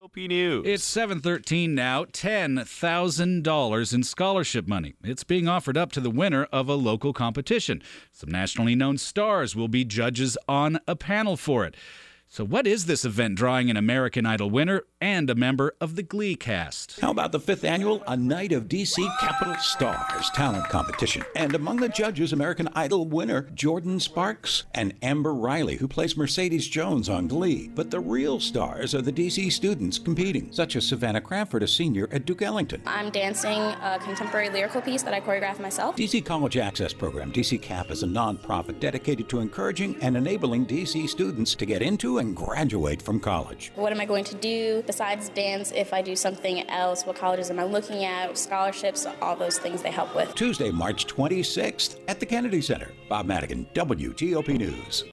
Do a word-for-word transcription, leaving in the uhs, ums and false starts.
P News. It's seven thirteen now. ten thousand dollars in scholarship money. It's being offered up to the winner of a local competition. Some nationally known stars will be judges on a panel for it. So what is this event drawing an American Idol winner and a member of the Glee cast? How about the fifth annual A Night of D C Capital Stars talent competition? And among the judges, American Idol winner Jordan Sparks and Amber Riley, who plays Mercedes Jones on Glee. But the real stars are the D C students competing, such as Savannah Crawford, a senior at Duke Ellington. I'm dancing a contemporary lyrical piece that I choreographed myself. D C College Access Program, D C CAP, is a nonprofit dedicated to encouraging and enabling D C students to get into and graduate from college. What am I going to do besides dance? If I do something else, what colleges am I looking at? Scholarships, all those things they help with. Tuesday, March twenty-sixth at the Kennedy Center. Bob Madigan, W T O P News.